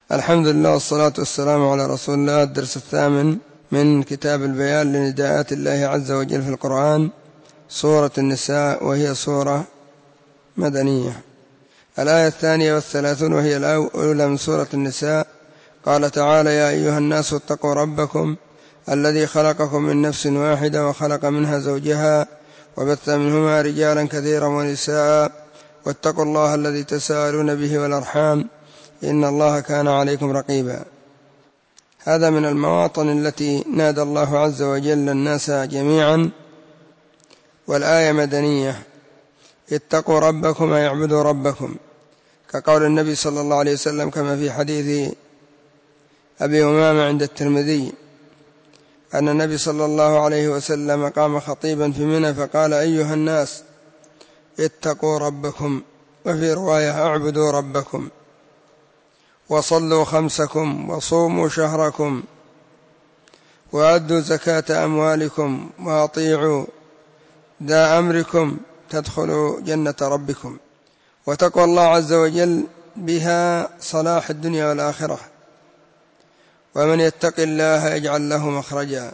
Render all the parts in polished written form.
الحمد لله والصلاة والسلام على رسول الله. الدرس الثامن من كتاب البيان لنداءات الله عز وجل في القرآن، سورة النساء، وهي سورة مدنية. الآية 32 وهي الأولى من سورة النساء. قال تعالى: يا أيها الناس اتقوا ربكم الذي خلقكم من نفس واحدة وخلق منها زوجها وبث منهما رجالا كثيرا ونساء واتقوا الله الذي تساءلون به والأرحام إن الله كان عليكم رقيبا. هذا من المواطن التي نادى الله عز وجل الناس جميعا، والآية مدنية. اتقوا ربكم اعبدوا ربكم، كقول النبي صلى الله عليه وسلم كما في حديث أبي أمامة عند الترمذي أن النبي صلى الله عليه وسلم قام خطيبا في منى فقال: أيها الناس اتقوا ربكم، وفي رواية اعبدوا ربكم، وصلوا خمسكم، وصوموا شهركم، وأدوا زكاة أموالكم، وأطيعوا ذا أمركم تدخلوا جنة ربكم. وتقوى الله عز وجل بها صلاح الدنيا والآخرة. ومن يتق الله يجعل له مخرجا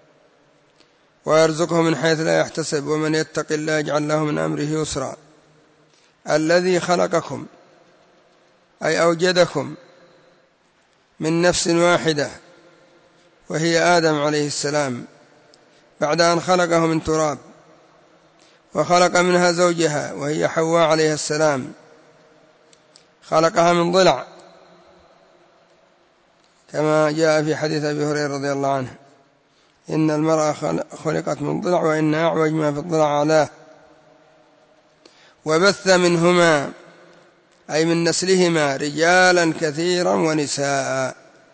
ويرزقه من حيث لا يحتسب، ومن يتق الله يجعل له من أمره يسرا. الذي خلقكم أي أوجدكم من نفس واحدة وهي آدم عليه السلام، بعد أن خلقه من تراب، وخلق منها زوجها وهي حواء عليه السلام، خلقها من ضلع كما جاء في حديث أبي هريرة رضي الله عنه: إن المرأة خلقت من ضلع وإن أعوج ما في الضلع أعلاه. وبث منهما أي من نسلهما رجالا كثيرا ونساء،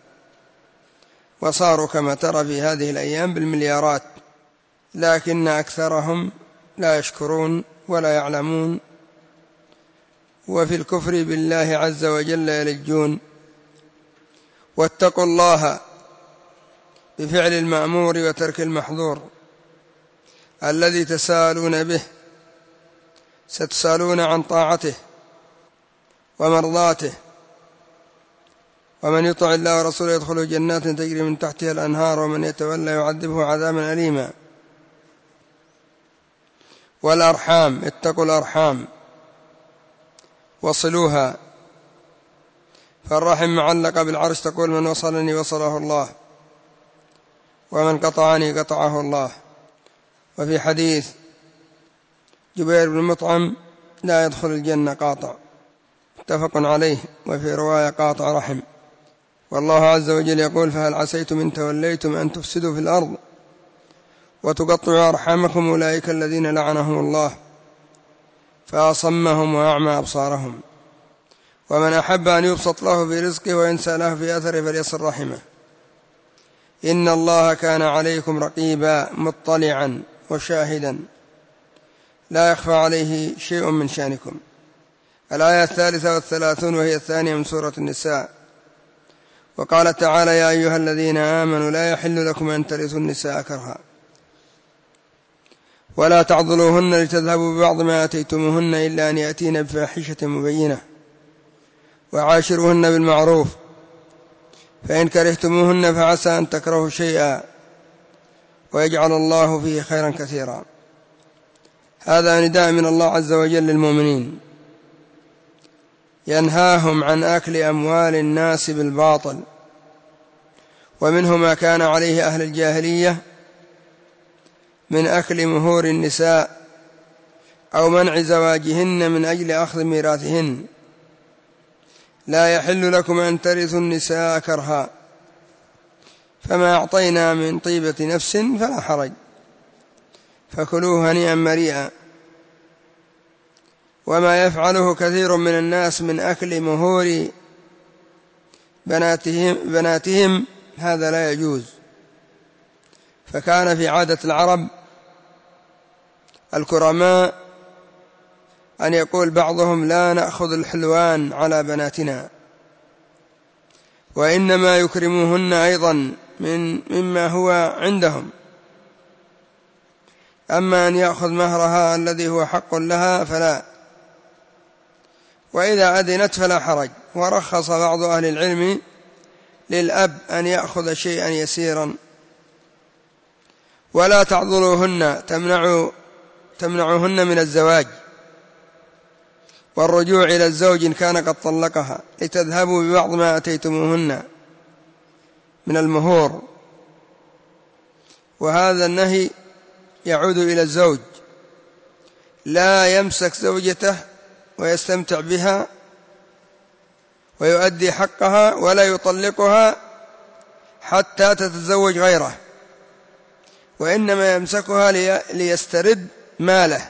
وصاروا كما ترى في هذه الأيام بالمليارات، لكن أكثرهم لا يشكرون ولا يعلمون، وفي الكفر بالله عز وجل يلجون. واتقوا الله بفعل المأمور وترك المحظور الذي تسالون به، ستسالون عن طاعته ومرضاته. ومن يطع الله ورسوله يدخل جنات تجري من تحتها الأنهار، ومن يتولى يعذبه عذابا أليما. والأرحام، اتقوا الأرحام وصلوها، فالرحم معلقة بالعرش تقول: من وصلني وصله الله، ومن قطعني قطعه الله. وفي حديث جبير بن مطعم: لا يدخل الجنة قاطع، متفق عليه. وفي رواية: قاطع رحم. والله عز وجل يقول: فهل عسيتم إن توليتم أن تفسدوا في الأرض وتقطعوا أرحامكم أولئك الذين لعنهم الله فأصمهم وأعمى أبصارهم. ومن أحب أن يبسط له في رزقه وينسى له في أثره فليصل رحمه، إن الله كان عليكم رقيبا مطلعا وشاهدا لا يخفى عليه شيء من شأنكم. الآية 33 وهي الثانية من سورة النساء. وقال تعالى: يا أيها الذين آمنوا لا يحل لكم أن ترثوا النساء كرها ولا تعضلوهن لتذهبوا ببعض ما آتيتموهن إلا أن يأتين بفاحشة مبينة وعاشروهن بالمعروف، فإن كرهتموهن فعسى أن تكرهوا شيئا ويجعل الله فيه خيرا كثيرا. هذا نداء من الله عز وجل للمؤمنين، ينهاهم عن أكل أموال الناس بالباطل، ومنه ما كان عليه أهل الجاهلية من أكل مهور النساء أو منع زواجهن من أجل أخذ ميراثهن. لا يحل لكم أن ترثوا النساء كرها، فما أعطينا من طيبة نفس فلا حرج، فكلوه هنيئا مريئا. وما يفعله كثير من الناس من أكل مهور بناتهم هذا لا يجوز. فكان في عادة العرب الكرماء أن يقول بعضهم: لا نأخذ الحلوان على بناتنا، وإنما يكرموهن أيضا مما هو عندهم، أما أن يأخذ مهرها الذي هو حق لها فلا. وإذا أذنت فلا حرج. ورخص بعض أهل العلم للأب أن يأخذ شيئا يسيرا. ولا تعضلوهن، تمنعوهن من الزواج والرجوع إلى الزوج إن كان قد طلقها، لتذهبوا ببعض ما أتيتموهن من المهور. وهذا النهي يعود إلى الزوج، لا يمسك زوجته ويستمتع بها ويؤدي حقها، ولا يطلقها حتى تتزوج غيره، وإنما يمسكها ليسترد ماله،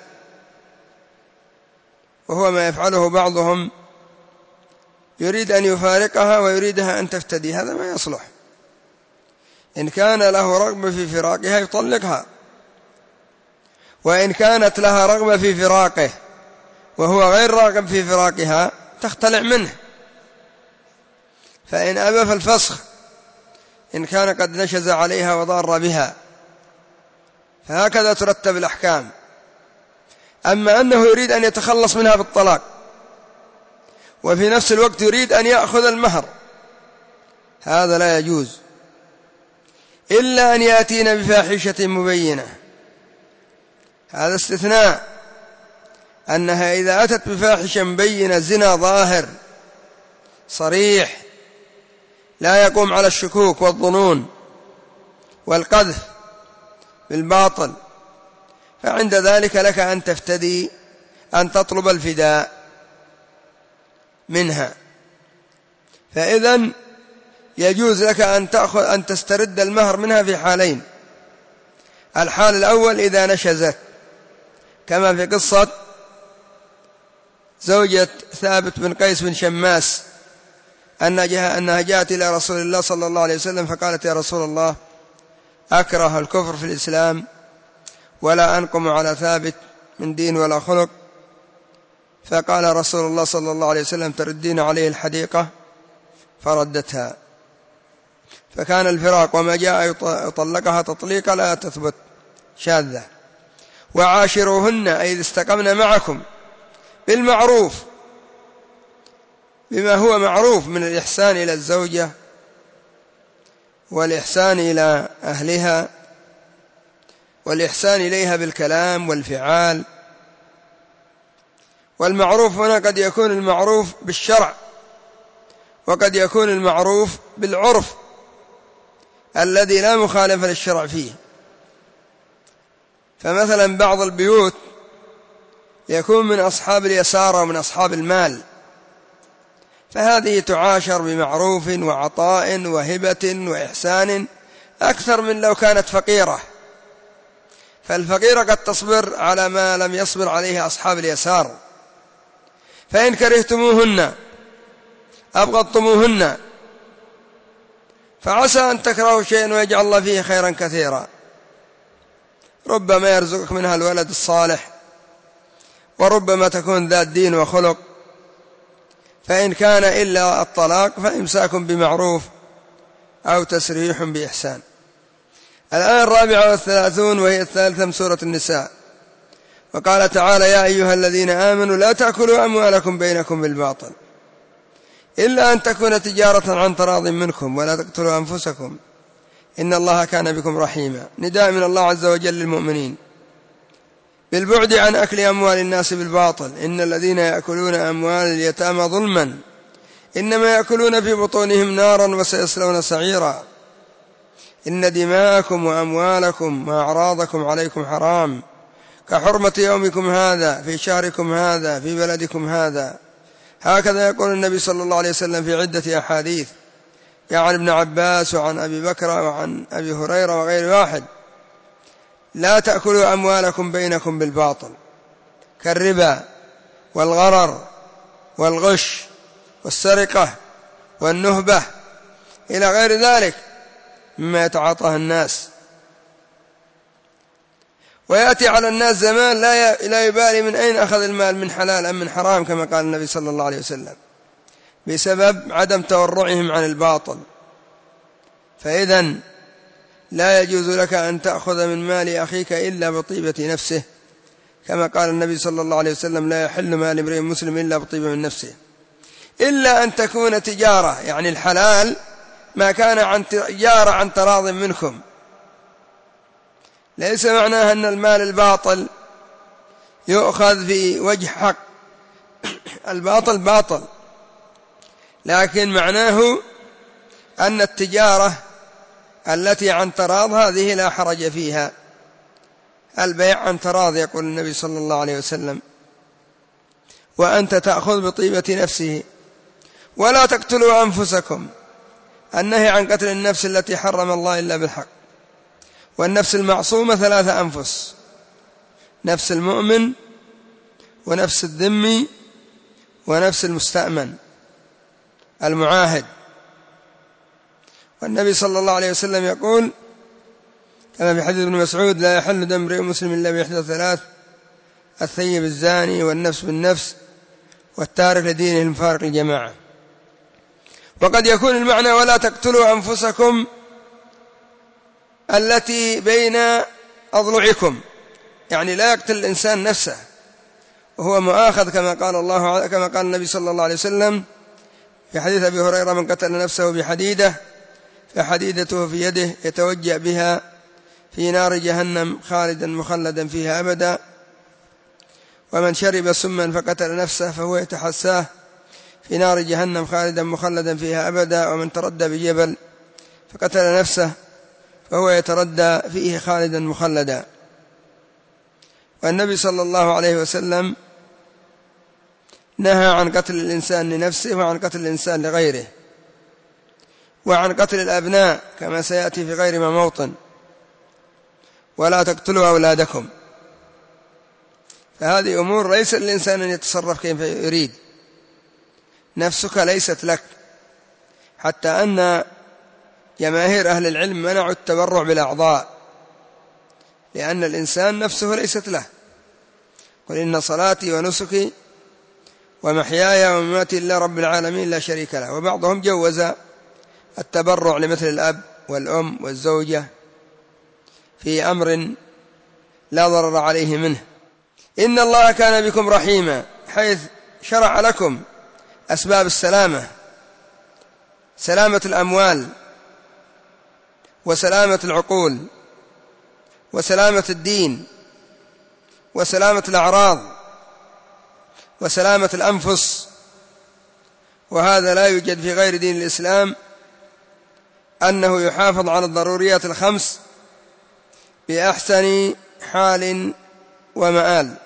وهو ما يفعله بعضهم، يريد أن يفارقها ويريدها أن تفتدي. هذا ما يصلح. إن كان له رغبة في فراقها يطلقها، وإن كانت لها رغبة في فراقه وهو غير راغب في فراقها تختلع منه. فإن أبى فالفسخ إن كان قد نشز عليها وضار بها، فهكذا ترتب الأحكام. أما أنه يريد أن يتخلص منها بالطلاق وفي نفس الوقت يريد أن يأخذ المهر، هذا لا يجوز، إلا أن يأتين بفاحشة مبينة. هذا استثناء، أنها إذا أتت بفاحشة مبينة، زنا ظاهر صريح لا يقوم على الشكوك والظنون والقذف بالباطل، فعند ذلك لك أن تفتدي، أن تطلب الفداء منها. فإذن يجوز لك أن تسترد المهر منها في حالين. الحال الأول إذا نشزت، كما في قصة زوجة ثابت بن قيس بن شماس، أنها جاءت إلى رسول الله صلى الله عليه وسلم فقالت: يا رسول الله، أكره الكفر في الإسلام ولا أنقم على ثابت من دين ولا خلق. فقال رسول الله صلى الله عليه وسلم: تردين عليه الحديقة؟ فردتها. فكان الفراق وما جاء يطلقها تطليقا لا تثبت، شاذة. وعاشروهن أي إذا استقمن معكم بالمعروف، بما هو معروف من الإحسان إلى الزوجة والإحسان إلى أهلها والإحسان إليها بالكلام والفعال. والمعروف هنا قد يكون المعروف بالشرع، وقد يكون المعروف بالعرف الذي لا مخالف للشرع فيه. فمثلا بعض البيوت يكون من أصحاب اليسار ومن أصحاب المال، فهذه تعاشر بمعروف وعطاء وهبة وإحسان أكثر من لو كانت فقيرة. فالفقيرة قد تصبر على ما لم يصبر عليه أصحاب اليسار. فإن كرهتموهن أبغضتموهن فعسى أن تكرهوا شيئا ويجعل الله فيه خيرا كثيرا. ربما يرزقك منها الولد الصالح، وربما تكون ذات دين وخلق. فإن كان إلا الطلاق فإمساك بمعروف أو تسريح بإحسان. الآية 34 وهي الثالثة من سورة النساء. وقال تعالى: يا أيها الذين آمنوا لا تأكلوا أموالكم بينكم بالباطل إلا أن تكون تجارة عن تراض منكم ولا تقتلوا أنفسكم إن الله كان بكم رحيما. نداء من الله عز وجل للمؤمنين بالبعد عن أكل أموال الناس بالباطل. إن الذين يأكلون أموال اليتامى ظلما إنما يأكلون في بطونهم نارا وسيصلون سعيرا. إن دماءكم وأموالكم وأعراضكم عليكم حرام كحرمة يومكم هذا في شهركم هذا في بلدكم هذا. هكذا يقول النبي صلى الله عليه وسلم في عدة أحاديث، عن ابن عباس وعن أبي بكر وعن أبي هريرة وغير واحد: لا تأكلوا أموالكم بينكم بالباطل، كالربا والغرر والغش والسرقة والنهبة إلى غير ذلك مما يتعاطاه الناس. ويأتي على الناس زمان لا يبالي من أين أخذ المال، من حلال أم من حرام، كما قال النبي صلى الله عليه وسلم، بسبب عدم تورعهم عن الباطل. فإذن لا يجوز لك أن تأخذ من مال أخيك إلا بطيبة نفسه، كما قال النبي صلى الله عليه وسلم: لا يحل مال امرئ مسلم إلا بطيب من نفسه، إلا أن تكون تجارة، يعني الحلال ما كان عن تجارة عن تراض منكم. ليس معناه أن المال الباطل يؤخذ في وجه حق، الباطل باطل، لكن معناه أن التجارة التي عن تراض هذه لا حرج فيها، البيع عن تراض، يقول النبي صلى الله عليه وسلم: وأنت تأخذ بطيبة نفسه. ولا تقتلوا أنفسكم، النهي عن قتل النفس التي حرم الله إلا بالحق. والنفس المعصومة 3 أنفس: نفس المؤمن، ونفس الذمي، ونفس المستأمن المعاهد. والنبي صلى الله عليه وسلم يقول كما في حديث ابن مسعود: لا يحل دم امرئ مسلم إلا بإحدى 3: الثيب الزاني، والنفس بالنفس، والتارك لدينه المفارق الجماعة. وقد يكون المعنى: ولا تقتلوا أنفسكم التي بين أضلعكم، يعني لا يقتل الإنسان نفسه وهو مؤاخذ، كما قال النبي صلى الله عليه وسلم في حديث أبي هريرة: من قتل نفسه بحديدة فحديدته في يده يتوجأ بها في نار جهنم خالدا مخلدا فيها أبدا. ومن شرب سما فقتل نفسه فهو يتحساه في نار جهنم خالدا مخلدا فيها أبدا. ومن تردى بجبل فقتل نفسه فهو يتردى فيه خالدا مخلدا. والنبي صلى الله عليه وسلم نهى عن قتل الإنسان لنفسه، وعن قتل الإنسان لغيره، وعن قتل الأبناء كما سيأتي في غير ما موطن: ولا تقتلوا أولادكم. فهذه أمور ليس للإنسان أن يتصرف كيف يريد، نفسك ليست لك، حتى أن جماهير أهل العلم منعوا التبرع بالأعضاء، لأن الإنسان نفسه ليست له. قل إن صلاتي ونسكي ومحياي ومماتي لله رب العالمين لا شريك له. وبعضهم جوز التبرع لمثل الأب والأم والزوجة في أمر لا ضرر عليه منه. إن الله كان بكم رحيما، حيث شرع لكم أسباب السلامة: سلامة الأموال، وسلامة العقول، وسلامة الدين، وسلامة الأعراض، وسلامة الأنفس. وهذا لا يوجد في غير دين الإسلام، أنه يحافظ على الضروريات ال5 بأحسن حال ومآل.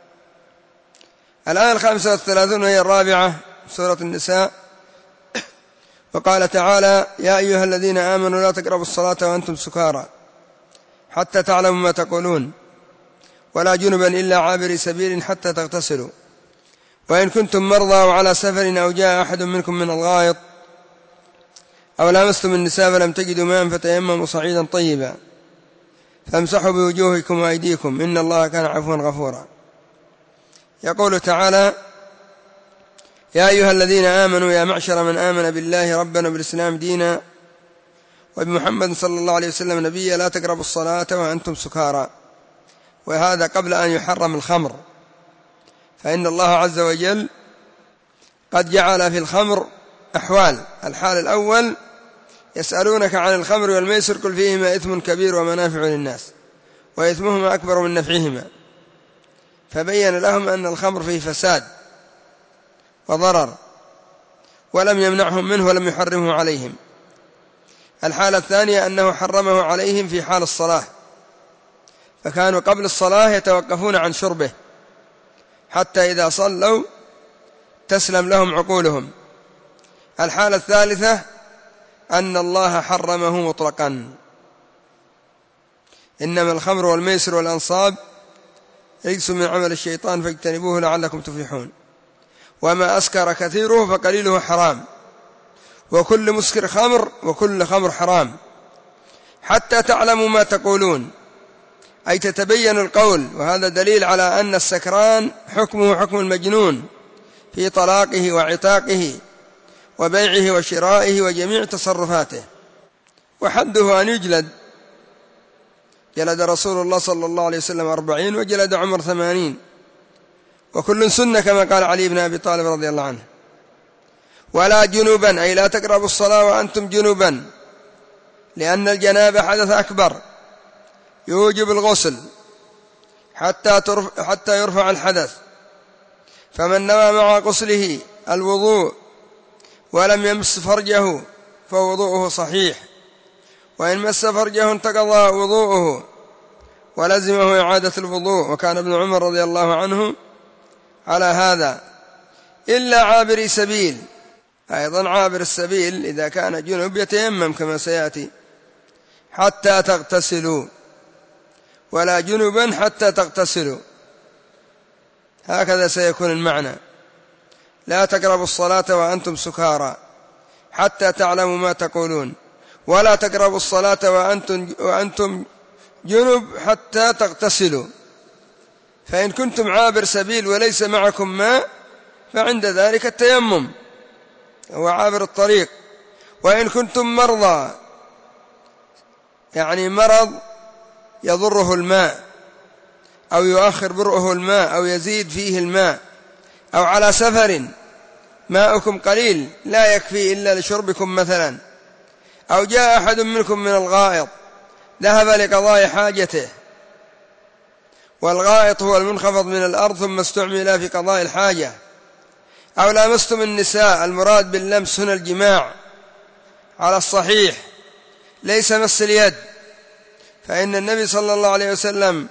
الآية 35 وهي 4 سورة النساء: وقال تعالى: يا أيها الذين آمنوا لا تقربوا الصلاة وأنتم سكارى حتى تعلموا ما تقولون، ولا جنبا إلا عابري سبيل حتى تغتسلوا، وإن كنتم مرضى وعلى سفر أو جاء أحد منكم من الغائط أو لامستم النساء فلم تجدوا ماء فتيمموا صعيدا طيبا فامسحوا بوجوهكم وأيديكم إن الله كان عفوا غفورا. يقول تعالى: يا أيها الذين آمنوا، يا معشر من آمن بالله ربنا وبالإسلام دينا وبمحمد صلى الله عليه وسلم نبيا، لا تقربوا الصلاة وأنتم سكارى. وهذا قبل أن يحرم الخمر، فإن الله عز وجل قد جعل في الخمر أحوال: الحال الأول: يسألونك عن الخمر والميسر قل فيهما إثم كبير ومنافع للناس وإثمهما أكبر من نفعهما، فبين لهم أن الخمر فيه فساد وضرر، ولم يمنعهم منه ولم يحرمه عليهم. الحالة الثانية أنه حرمه عليهم في حال الصلاة، فكانوا قبل الصلاة يتوقفون عن شربه حتى إذا صلوا تسلم لهم عقولهم. الحالة الثالثة أن الله حرمه مطلقا: إنما الخمر والميسر والأنصاب رجس من عمل الشيطان فاجتنبوه لعلكم تفلحون، وما أسكر كثيره فقليله حرام، وكل مسكر خمر، وكل خمر حرام، حتى تعلموا ما تقولون، أي تتبين القول. وهذا دليل على أن السكران حكمه حكم المجنون في طلاقه وعتاقه وبيعه وشرائه وجميع تصرفاته، وحده أن يجلد جلد رسول الله صلى الله عليه وسلم 40 وجلد عمر 80، وكل سنة كما قال علي بن أبي طالب رضي الله عنه. ولا جنبا، أي لا تقربوا الصلاة وأنتم جنبا، لأن الجنابة حدث أكبر يوجب الغسل حتى يرفع الحدث، فمن نوى مع غسله الوضوء ولم يمس فرجه فوضوءه صحيح، وإن مس فرجه انتقض وضوءه ولزمه إعادة الوضوء. وكان ابن عمر رضي الله عنه على هذا، إلا عابر سبيل. أيضا عابر السبيل إذا كان جنب يتيمم كما سيأتي حتى تغتسلوا، ولا جنبا حتى تغتسلوا، هكذا سيكون المعنى. لا تقربوا الصلاة وأنتم سكارى حتى تعلموا ما تقولون، ولا تقربوا الصلاة وأنتم جنب حتى تغتسلوا. فإن كنتم عابر سبيل وليس معكم ماء فعند ذلك التيمم، هو عابر الطريق. وإن كنتم مرضى، يعني مرض يضره الماء أو يؤخر برؤه الماء أو يزيد فيه الماء، أو على سفر ماؤكم قليل لا يكفي إلا لشربكم مثلا، أو جاء أحد منكم من الغائط ذهب لقضاء حاجته، والغائط هو المنخفض من الأرض ثم استعمل في قضاء الحاجة، أو لامستم النساء، المراد باللمس هنا الجماع على الصحيح ليس مس اليد، فإن النبي صلى الله عليه وسلم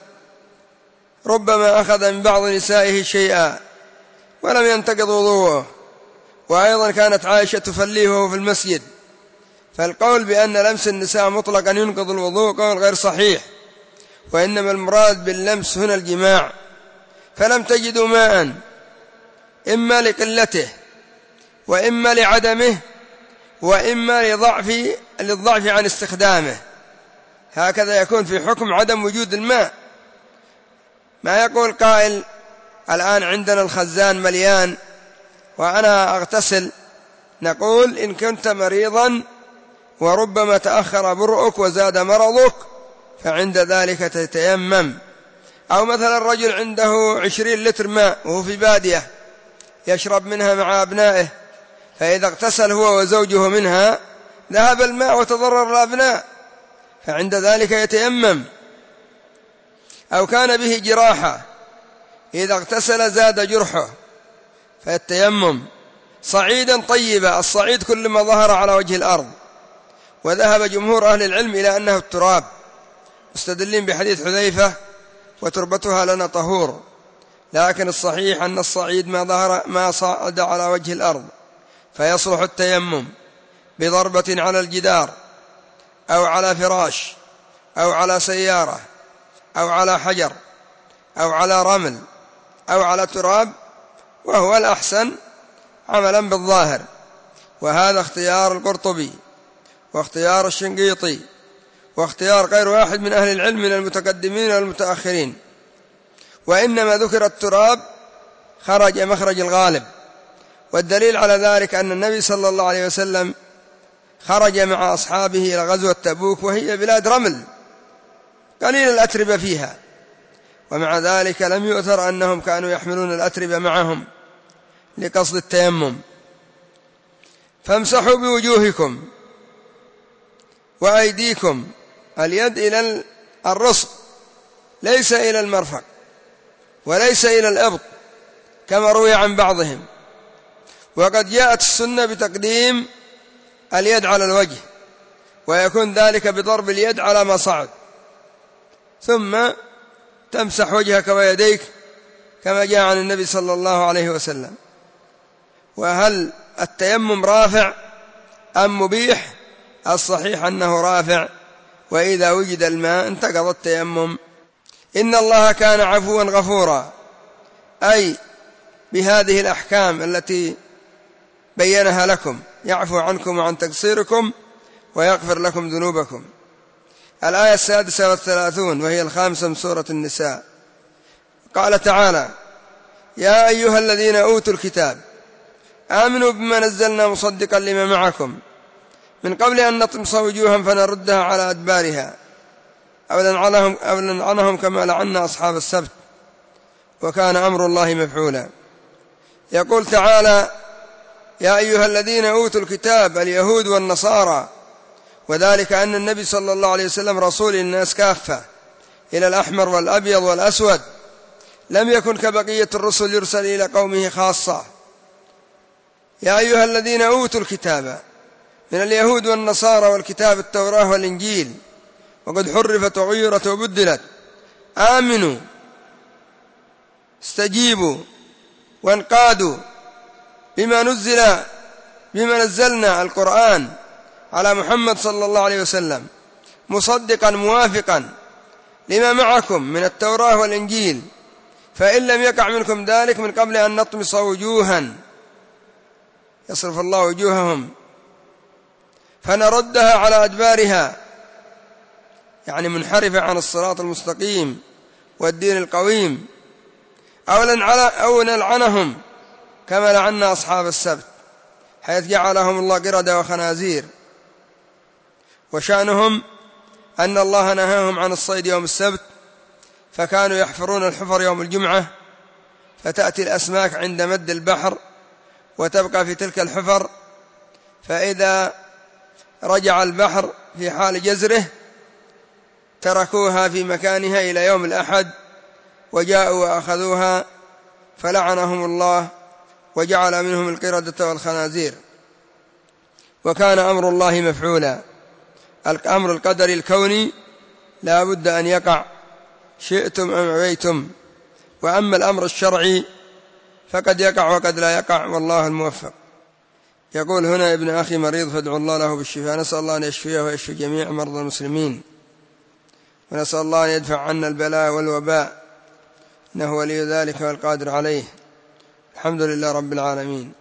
ربما أخذ من بعض نسائه شيئا ولم ينتقض وضوءه. وأيضا كانت عائشة تفليه في المسجد، فالقول بأن لمس النساء مطلقا ينقض الوضوء قول غير صحيح، وإنما المراد باللمس هنا الجماع. فلم تجدوا ماء، إما لقلته وإما لعدمه وإما للضعف عن استخدامه، هكذا يكون في حكم عدم وجود الماء. ما يقول قائل الآن عندنا الخزان مليان وأنا أغتسل، نقول إن كنت مريضا وربما تأخر برؤك وزاد مرضك فعند ذلك تتيمم. أو مثلا الرجل عنده 20 لتر ماء وهو في بادية يشرب منها مع أبنائه، فإذا اغتسل هو وزوجه منها ذهب الماء وتضرر الأبناء، فعند ذلك يتيمم. أو كان به جراحة إذا اغتسل زاد جرحه فالتيمم. صعيدا طيبا، الصعيد كل ما ظهر على وجه الأرض، وذهب جمهور أهل العلم إلى أنه التراب، مستدلين بحديث حذيفة وتربتها لنا طهور، لكن الصحيح أن الصعيد ما صعد على وجه الأرض فيصلح التيمم بضربة على الجدار أو على فراش أو على سيارة أو على حجر أو على رمل أو على تراب، وهو الأحسن عملا بالظاهر. وهذا اختيار القرطبي واختيار الشنقيطي واختيار غير واحد من أهل العلم من المتقدمين والمتأخرين، وإنما ذكر التراب خرج مخرج الغالب. والدليل على ذلك أن النبي صلى الله عليه وسلم خرج مع أصحابه إلى غزوة تبوك وهي بلاد رمل قليل الأتربة فيها، ومع ذلك لم يؤثر أنهم كانوا يحملون الأتربة معهم لقصد التيمم. فامسحوا بوجوهكم وأيديكم، اليد إلى الرسغ ليس إلى المرفق وليس إلى الإبط كما روي عن بعضهم، وقد جاءت السنة بتقديم اليد على الوجه، ويكون ذلك بضرب اليد على ما صعد، ثم تمسح وجهك ويديك كما جاء عن النبي صلى الله عليه وسلم. وهل التيمم رافع أم مبيح؟ الصحيح أنه رافع، وإذا وجد الماء انتقض التيمم. إن الله كان عفوا غفورا، أي بهذه الأحكام التي بينها لكم يعفو عنكم وعن تقصيركم ويغفر لكم ذنوبكم. الآية 36 وهي 5 من سورة النساء، قال تعالى: يا أيها الذين أوتوا الكتاب آمنوا بما نزلنا مصدقا لما معكم من قبل أن نطمس وجوها فنردها على أدبارها أو لنعنهم كما لعنا أصحاب السبت وكان أمر الله مفعولا. يقول تعالى: يا أيها الذين أوتوا الكتاب اليهود والنصارى، وذلك أن النبي صلى الله عليه وسلم رسول الناس كافة إلى الأحمر والأبيض والأسود، لم يكن كبقية الرسل يرسل إلى قومه خاصة. يا أيها الذين أوتوا الكتاب من اليهود والنصارى والكتاب التوراة والإنجيل وقد حرفت وغيرت وبدلت، آمنوا استجيبوا وانقادوا بما نزلنا القرآن على محمد صلى الله عليه وسلم مصدقا موافقا لما معكم من التوراة والإنجيل، فإن لم يقع منكم ذلك من قبل أن نطمس وجوها يصرف الله وجوههم فنردها على أدبارها، يعني منحرفة عن الصراط المستقيم والدين القويم، أو نلعنهم كما لعنا أصحاب السبت حيث جعلهم الله قردة وخنازير. وشأنهم أن الله نهاهم عن الصيد يوم السبت، فكانوا يحفرون الحفر يوم الجمعة، فتأتي الأسماك عند مد البحر وتبقى في تلك الحفر، فإذا رجع البحر في حال جزره تركوها في مكانها إلى يوم الأحد، وجاءوا وأخذوها فلعنهم الله وجعل منهم القردة والخنازير. وكان أمر الله مفعولا. الأمر القدري الكوني لا بد أن يقع شئتم أم أبيتم، وأما الأمر الشرعي فقد يقع وقد لا يقع، والله الموفق. يقول هنا: ابن أخي مريض فادعوا الله له بالشفاء. نسأل الله أن يشفيه ويشفي جميع مرضى المسلمين، ونسأل الله أن يدفع عنا البلاء والوباء، إنه ولي ذلك والقادر عليه. الحمد لله رب العالمين.